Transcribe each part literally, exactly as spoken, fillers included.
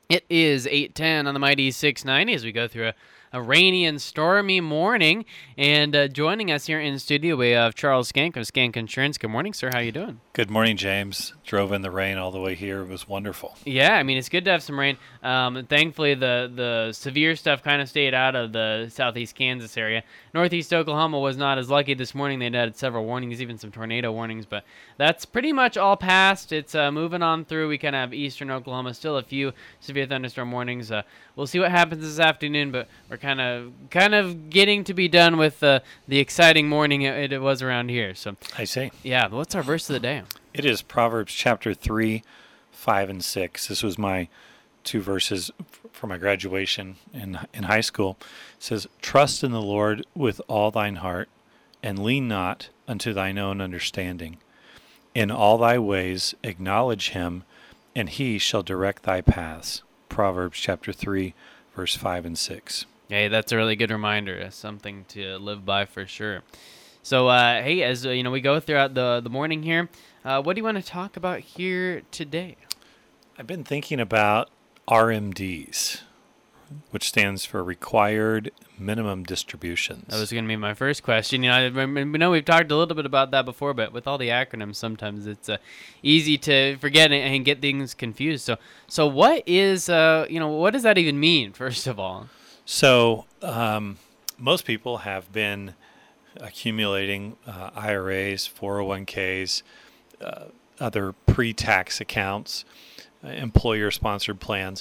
It is eight ten on the Mighty six ninety as we go through a, a rainy and stormy morning. And uh, joining us here in the studio, we have Charles Skank of Skank Insurance. Good morning, sir. How you doing? Good morning, James. Drove in the rain all the way here. It was wonderful. Yeah, I mean, it's good to have some rain. Um, thankfully, the, the severe stuff kind of stayed out of the southeast Kansas area. Northeast Oklahoma was not as lucky this morning. They'd had several warnings, even some tornado warnings, but that's pretty much all past. It's uh, moving on through. We kind of have eastern Oklahoma, still a few severe thunderstorm warnings. Uh, we'll see what happens this afternoon, but we're kind of kind of getting to be done with uh, the exciting morning it, it was around here. So I see. Yeah, what's our verse of the day? It is Proverbs chapter three, five, and six. This was my two verses for my graduation in in high school. It says, "Trust in the Lord with all thine heart, and lean not unto thine own understanding. In all thy ways acknowledge him, and he shall direct thy paths." Proverbs chapter three, verse five and six. Hey, that's a really good reminder. Something to live by for sure. So, uh, hey, as uh, you know, we go throughout the the morning here. Uh, what do you want to talk about here today? I've been thinking about R M Ds, which stands for Required Minimum Distributions. That was going to be my first question. You know, I, I know we've talked a little bit about that before, but with all the acronyms, sometimes it's uh, easy to forget and, and get things confused. So, so what is, uh, you know, what does that even mean? First of all, so um, most people have been accumulating uh, I R As, four oh one k's, uh, other pre-tax accounts, uh, employer-sponsored plans,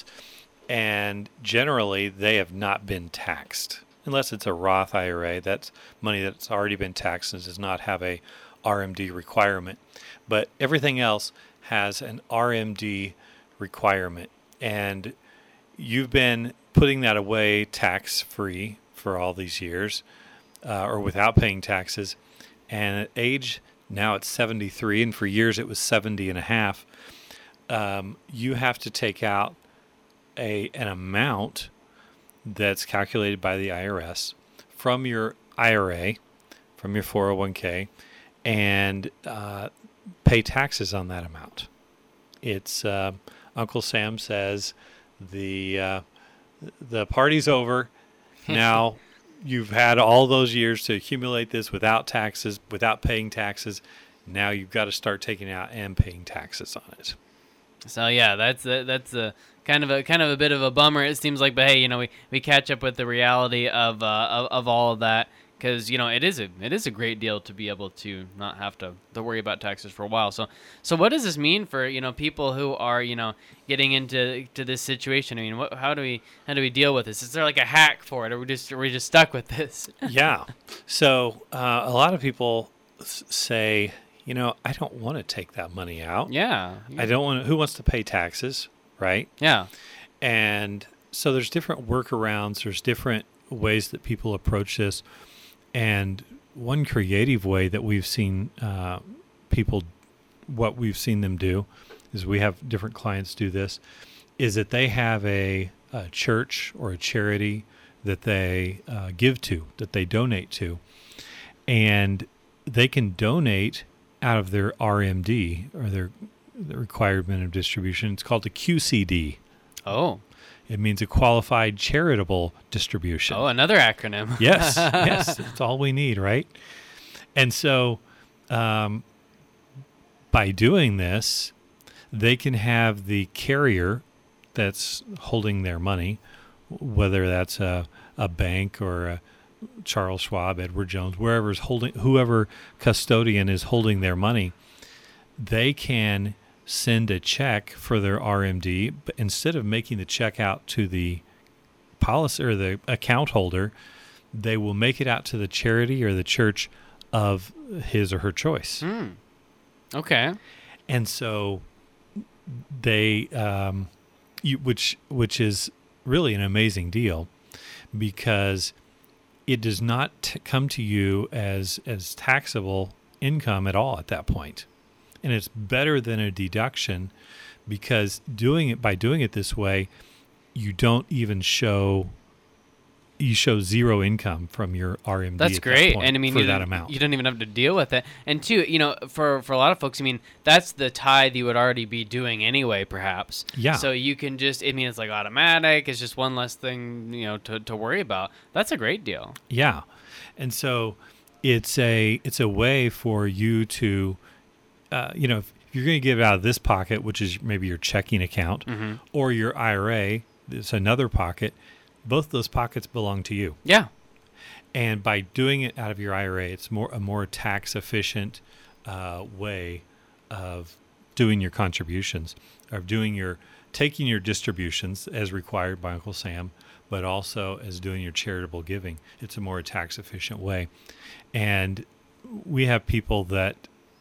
and generally they have not been taxed. Unless it's a Roth I R A, that's money that's already been taxed and does not have a R M D requirement. But everything else has an R M D requirement, and you've been putting that away tax-free for all these years, uh, or without paying taxes, and at age, now it's seventy-three, and for years it was seventy and a half, um, you have to take out a an amount that's calculated by the I R S from your I R A, from your four oh one k, and uh, pay taxes on that amount. It's uh, Uncle Sam says the uh, the party's over. Now you've had all those years to accumulate this without taxes, without paying taxes. Now you've got to start taking out and paying taxes on it. So yeah, that's a, that's a kind of a kind of a bit of a bummer. It seems like, but hey, you know, we, we catch up with the reality of uh, of, of all of that, because you know it is a it is a great deal to be able to not have to, to worry about taxes for a while. So so what does this mean for you know people who are you know getting into to this situation? I mean, what, how do we how do we deal with this? Is there like a hack for it, or we just are we just stuck with this? Yeah. So uh, a lot of people s- say, you know, I don't want to take that money out. Yeah. I don't want to, who wants to pay taxes, right? Yeah. And so there's different workarounds. There's different ways that people approach this. And one creative way that we've seen uh, people, what we've seen them do, is we have different clients do this, is that they have a, a church or a charity that they uh, give to, that they donate to. And they can donate out of their R M D, or their, their required minimum distribution. It's called a Q C D. Oh. It means a qualified charitable distribution. Oh, another acronym. Yes, yes, that's all we need, right? And so um, by doing this, they can have the carrier that's holding their money, whether that's a, a bank or a Charles Schwab, Edward Jones, wherever's holding, whoever custodian is holding their money, they can send a check for their R M D, but instead of making the check out to the policy or the account holder, they will make it out to the charity or the church of his or her choice. Hmm. Okay. And so they, um, you, which which is really an amazing deal, because it does not t- come to you as as taxable income at all at that point. And it's better than a deduction, because doing it by doing it this way, you don't even show you show zero income from your R M D. That's at great, that point and I mean for you that don't- amount. you don't even have to deal with it. And two, you know, for for a lot of folks, I mean, that's the tithe you would already be doing anyway, perhaps. Yeah. So you can just, I mean, it's like automatic. It's just one less thing, you know, to to worry about. That's a great deal. Yeah, and so it's a it's a way for you to, uh, you know, if you're going to give out of this pocket, which is maybe your checking account, Mm-hmm. or your I R A, it's another pocket. Both those pockets belong to you. Yeah. And by doing it out of your I R A, it's more a more tax efficient uh, way of doing your contributions, of doing your taking your distributions as required by Uncle Sam, but also as doing your charitable giving. It's a more tax efficient way. And we have people that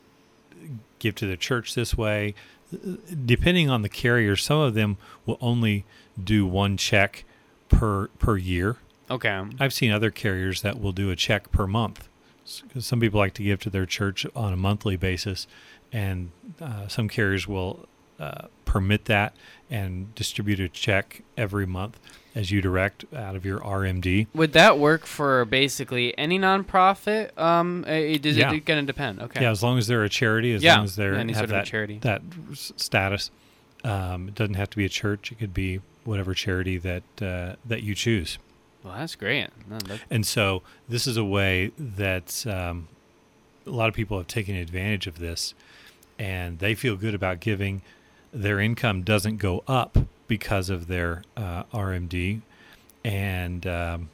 give to the church this way. Depending on the carrier, some of them will only do one check per per year. Okay. I've seen other carriers that will do a check per month. 'Cause some people like to give to their church on a monthly basis, and uh, some carriers will uh, permit that and distribute a check every month as you direct out of your R M D. Would that work for basically any nonprofit? Um, uh, does Yeah. it going to depend? Okay. Yeah, as long as they're a charity, as Yeah, long as they're any have sort of a that charity. that s- status. Um, it doesn't have to be a church. It could be whatever charity that uh, that you choose. Well, that's great. No, that- And so this is a way that um, a lot of people have taken advantage of this, and they feel good about giving. Their income doesn't go up because of their uh, R M D, and um,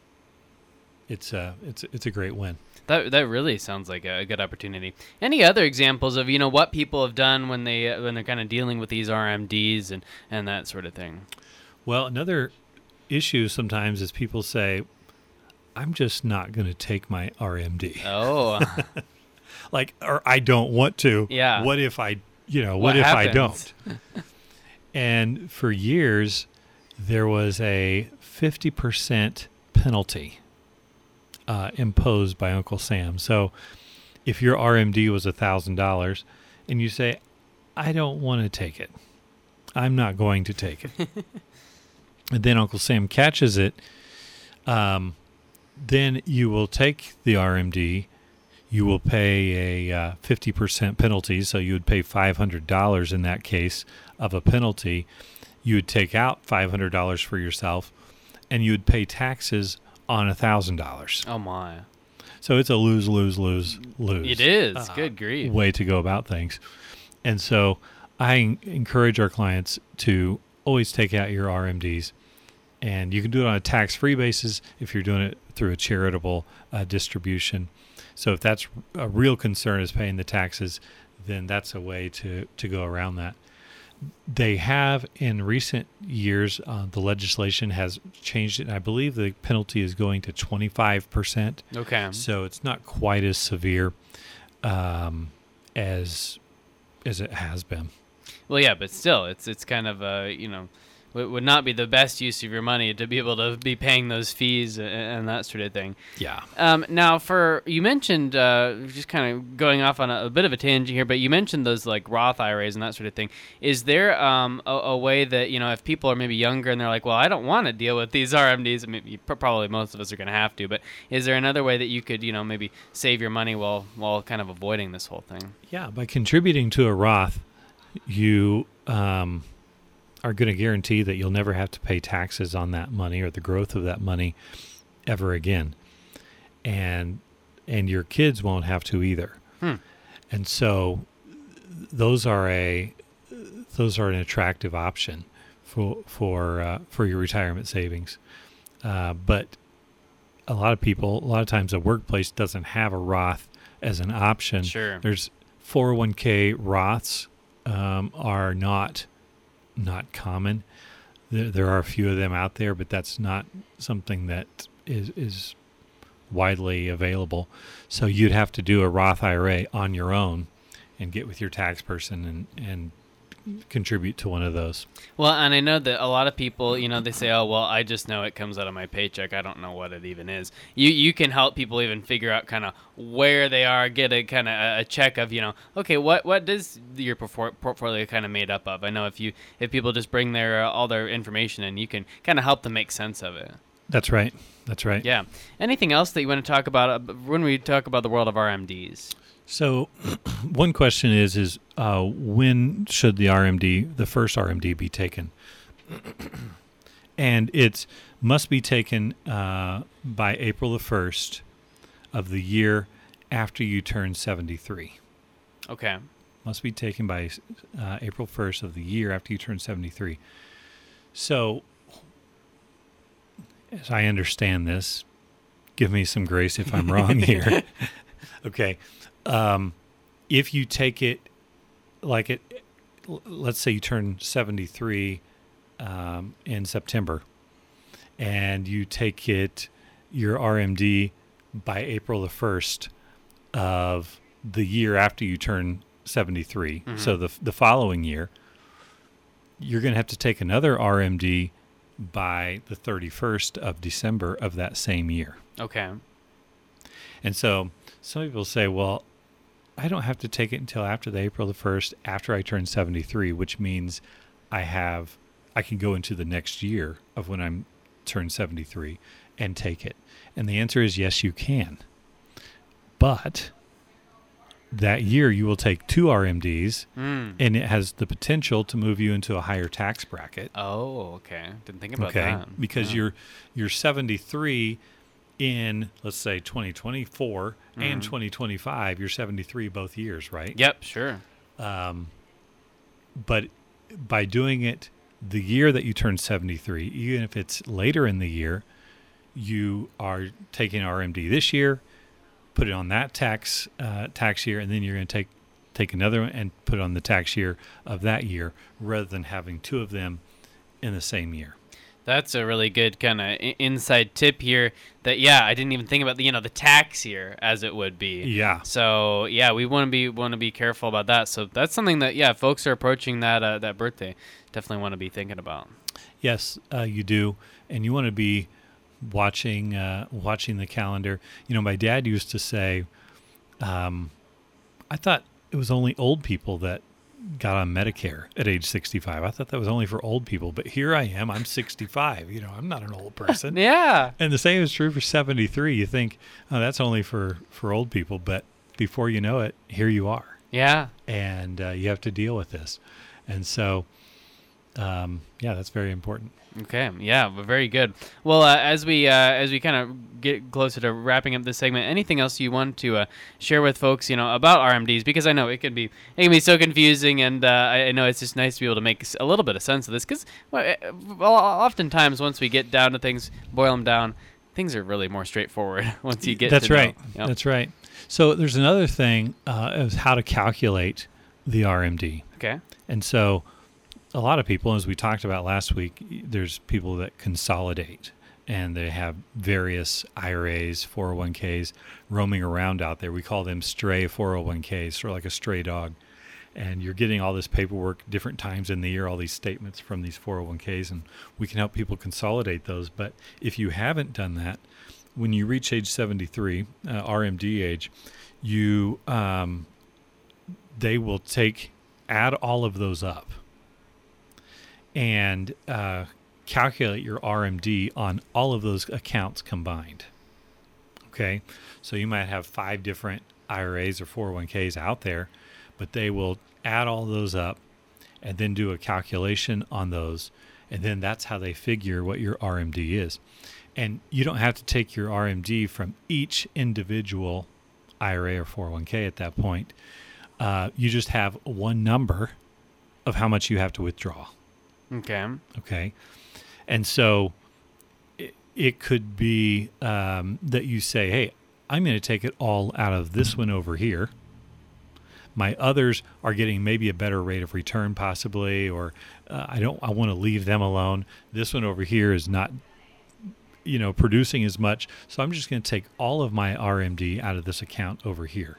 it's a it's it's a great win. That that really sounds like a, a good opportunity. Any other examples of you know what people have done when they uh, when they're kind of dealing with these R M Ds and and that sort of thing? Well, another issue sometimes is people say, "I'm just not going to take my R M D." Oh, Like, or I don't want to. Yeah. What if I, you know, What what, if I happens? don't? And for years, there was a fifty percent penalty uh, imposed by Uncle Sam. So if your R M D was one thousand dollars and you say, I don't want to take it, I'm not going to take it. And then Uncle Sam catches it, um, then you will take the R M D. You will pay a uh, fifty percent penalty, so you would pay five hundred dollars in that case of a penalty. You would take out five hundred dollars for yourself, and you would pay taxes on one thousand dollars. oh my! So it's a lose, lose, lose, lose. It is. uh, Good grief. way to go about things. And so I en- encourage our clients to always take out your R M Ds. And you can do it on a tax-free basis if you're doing it through a charitable uh, distribution. So if that's a real concern is paying the taxes, then that's a way to, to go around that. They have in recent years, uh, the legislation has changed it. And I believe the penalty is going to twenty-five percent. Okay. So it's not quite as severe um, as as it has been. Well, yeah, but still, it's it's kind of uh, you know, w- would not be the best use of your money to be able to be paying those fees and, and that sort of thing. Yeah. Um, now, for you mentioned uh, just kind of going off on a, a bit of a tangent here, but you mentioned those like Roth I R As and that sort of thing. Is there um, a, a way that you know if people are maybe younger and they're like, well, I don't want to deal with these R M Ds. I mean, pr- probably most of us are going to have to. But is there another way that you could you know maybe save your money while while kind of avoiding this whole thing? Yeah. By contributing to a Roth, you um, are going to guarantee that you'll never have to pay taxes on that money or the growth of that money ever again. And and your kids won't have to either. Hmm. And so those are a those are an attractive option for for uh, for your retirement savings. Uh, but a lot of people, a lot of times, a workplace doesn't have a Roth as an option. Sure. There's four oh one k Roths um, are not not common. There, there are a few of them out there, but that's not something that is is widely available. So you'd have to do a Roth I R A on your own and get with your tax person and, and contribute to one of those. Well, and I know that a lot of people, you know, they say, "Oh, well, I just know it comes out of my paycheck. I don't know what it even is." You you can help people even figure out kind of where they are, get a kind of a, a check of, you know, okay, what what does your porfor- portfolio kind of made up of? I know if you if people just bring their uh, all their information in, you can kind of help them make sense of it. That's right. That's right. Yeah. Anything else that you want to talk about uh, when we talk about the world of R M Ds? So, one question is is uh, when should the R M D, the first R M D, be taken? And it must be taken uh, by April the first of the year after you turn seventy-three. Okay. Must be taken by uh, April first of the year after you turn seventy-three. So, as I understand this, give me some grace if I'm wrong here. Okay. Um, if you take it like it, let's say you turn seventy-three um, in September, and you take it your R M D by April the first of the year after you turn seventy-three, mm-hmm. so the the following year, you're going to have to take another R M D by the thirty-first of December of that same year. Okay. And so some people say, well, I don't have to take it until after the April the first, after I turn seventy-three, which means I have, I can go into the next year of when I'm turned seventy-three and take it. And the answer is yes, you can. But that year you will take two R M Ds, mm. and it has the potential to move you into a higher tax bracket. Oh, okay. Didn't think about okay? that. Because yeah. you're you're seventy-three in, let's say, twenty twenty-four mm-hmm. and twenty twenty-five. You're seventy-three both years, right? Yep, sure. Um, but by doing it the year that you turn seventy-three, even if it's later in the year, you are taking R M D this year, put it on that tax uh, tax year, and then you're going to take take another one and put it on the tax year of that year, rather than having two of them in the same year. That's a really good kind of inside tip here. That yeah, I didn't even think about the you know the tax year as it would be. Yeah. So yeah, we want to be want to be careful about that. So that's something that yeah, folks are approaching that uh, that birthday, definitely want to be thinking about. Yes, uh, you do, and you want to be watching uh, watching the calendar. You know, my dad used to say, um, I thought it was only old people that got on Medicare at age sixty-five. I thought that was only for old people, but here I am. I'm sixty-five. You know, I'm not an old person. Yeah. And the same is true for seventy-three. You think, oh, that's only for, for old people, but before you know it, here you are. Yeah. And uh, you have to deal with this. And so, um, yeah, that's very important. Okay, yeah, very good. Well, uh, as we uh, as we kind of get closer to wrapping up this segment, anything else you want to uh, share with folks, you know, about R M Ds? Because I know it can be it can be so confusing, and uh, I know it's just nice to be able to make a little bit of sense of this. Because well, oftentimes, once we get down to things, boil them down, things are really more straightforward once you get. That's to right. know. Yep. That's right. So there's another thing uh, is how to calculate the R M D. Okay. And so a lot of people, as we talked about last week, there's people that consolidate, and they have various I R As, four oh one k's roaming around out there. We call them stray four oh one k's, sort of like a stray dog. And you're getting all this paperwork different times in the year, all these statements from these four oh one k's, and we can help people consolidate those. But if you haven't done that, when you reach age seventy-three, uh, R M D age, you um, they will take, add all of those up and uh, calculate your R M D on all of those accounts combined. Okay, so you might have five different I R As or four oh one k's out there, but they will add all those up and then do a calculation on those, and then that's how they figure what your R M D is. And you don't have to take your R M D from each individual I R A or four oh one k at that point. Uh, you just have one number of how much you have to withdraw. Okay. Okay. And so it, it could be um, that you say, hey, I'm going to take it all out of this one over here. My others are getting maybe a better rate of return possibly, or uh, I don't, I want to leave them alone. This one over here is not, you know, producing as much. So I'm just going to take all of my R M D out of this account over here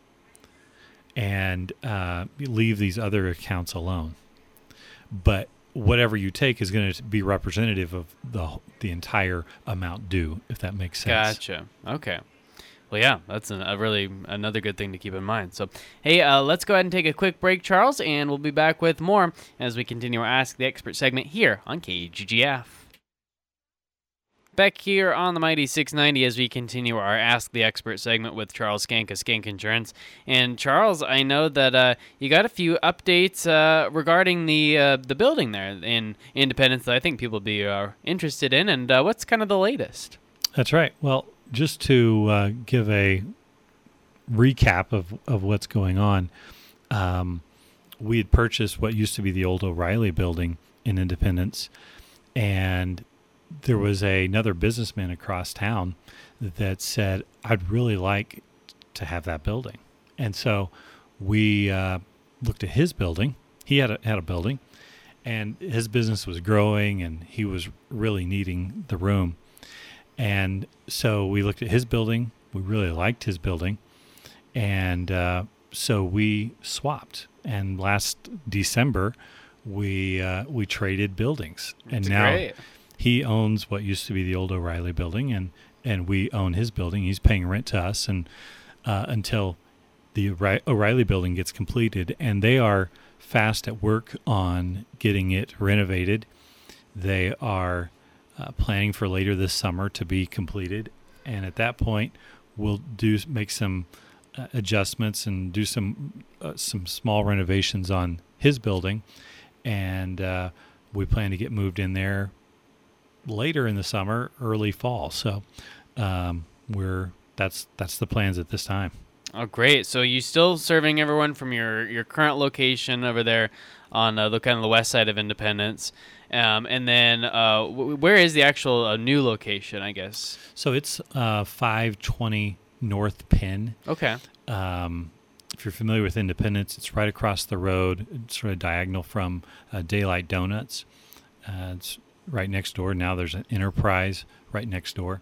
and uh, leave these other accounts alone. But whatever you take is going to be representative of the the entire amount due, if that makes sense. Gotcha. Okay. Well, yeah, that's an, a really another good thing to keep in mind. So, hey, uh, let's go ahead and take a quick break, Charles, and we'll be back with more as we continue our Ask the Expert segment here on K G G F. Back here on the Mighty six ninety as we continue our Ask the Expert segment with Charles Skank of Skank Insurance. And Charles, I know that uh, you got a few updates uh, regarding the uh, the building there in Independence that I think people will be uh, interested in. And uh, what's kind of the latest? That's right. Well, just to uh, give a recap of, of what's going on, um, we had purchased what used to be the old O'Reilly building in Independence, and there was a, another businessman across town that said, I'd really like to have that building. And so we uh, looked at his building. He had a, had a building, and his business was growing, and he was really needing the room. And so we looked at his building. We really liked his building. And uh, so we swapped. And last December, we uh, we traded buildings. And That's now great. He owns what used to be the old O'Reilly building, and, and we own his building. He's paying rent to us and uh, until the O'Reilly building gets completed. And they are fast at work on getting it renovated. They are uh, planning for later this summer to be completed. And at that point, we'll do make some uh, adjustments and do some uh, some small renovations on his building. And uh, we plan to get moved in there later in the summer, early fall. So um, we're that's that's the plans at this time. Oh, great. So you still serving everyone from your, your current location over there on uh, the kind of the west side of Independence. Um, and then uh, w- where is the actual uh, new location, I guess? So it's uh, five twenty North Penn. Okay. Um, if you're familiar with Independence, it's right across the road. It's sort of diagonal from uh, Daylight Donuts. Uh, it's right next door. Now there's an Enterprise right next door,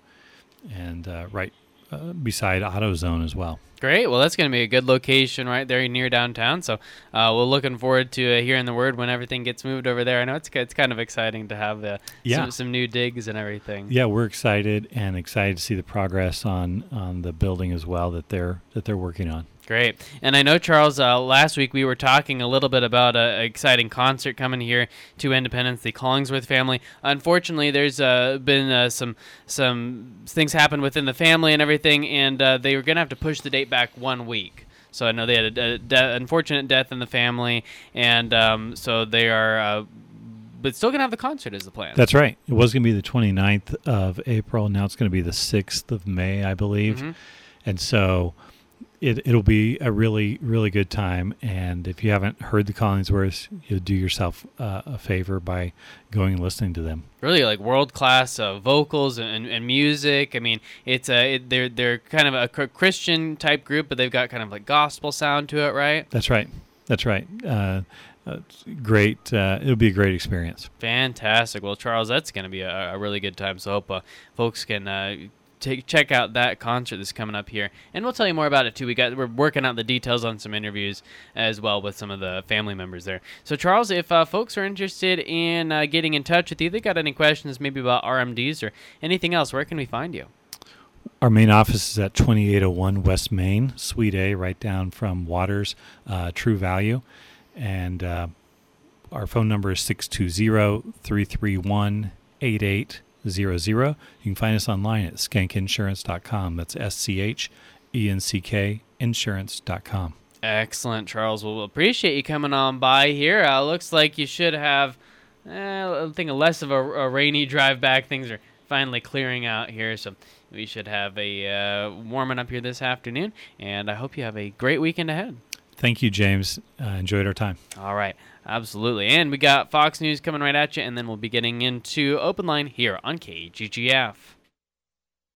and uh, right uh, beside AutoZone as well. Great. Well, that's going to be a good location right there near downtown. So uh, we're looking forward to uh, hearing the word when everything gets moved over there. I know it's it's kind of exciting to have uh, Yeah. some, some new digs and everything. Yeah, we're excited and excited to see the progress on, on the building as well that they're that they're working on. Great. And I know, Charles, uh, last week we were talking a little bit about an exciting concert coming here to Independence, the Collingsworth family. Unfortunately, there's uh, been uh, some some things happened within the family and everything, and uh, they were going to have to push the date back one week. So I know they had a, a de- unfortunate death in the family, and um, so they are uh, but still going to have the concert is the plan. That's right. It was going to be the twenty-ninth of April. Now it's going to be the sixth of May, I believe. Mm-hmm. And so It, it'll be a really, really good time. And if you haven't heard the Collingsworths, you'll do yourself uh, a favor by going and listening to them. Really, like world-class uh, vocals and, and music. I mean, it's a it, they're they're kind of a cr- Christian type group, but they've got kind of like gospel sound to it, right? That's right. That's right. Uh, uh, great. Uh, it'll be a great experience. Fantastic. Well, Charles, that's going to be a, a really good time. So I hope uh, folks can uh, take check out that concert that's coming up here, and we'll tell you more about it too. We got we're working out the details on some interviews as well with some of the family members there. So Charles, if uh, folks are interested in uh, getting in touch with you, they got any questions maybe about R M Ds or anything else, where can we find you? Our main office is at twenty-eight oh one West Main, Suite A, right down from Waters, uh, True Value, and uh, our phone number is six two zero, three three one, eight eight zero zero. You can find us online at skank insurance dot com. That's S C H E N C K insurance dot com. Excellent, Charles. Well, we'll appreciate you coming on by here. Uh, looks like you should have, eh, I think, less of a, a rainy drive back. Things are finally clearing out here, so we should have a uh, warming up here this afternoon, and I hope you have a great weekend ahead. Thank you, James. Uh, enjoyed our time. All right. Absolutely. And we got Fox News coming right at you, and then we'll be getting into Open Line here on K G G F.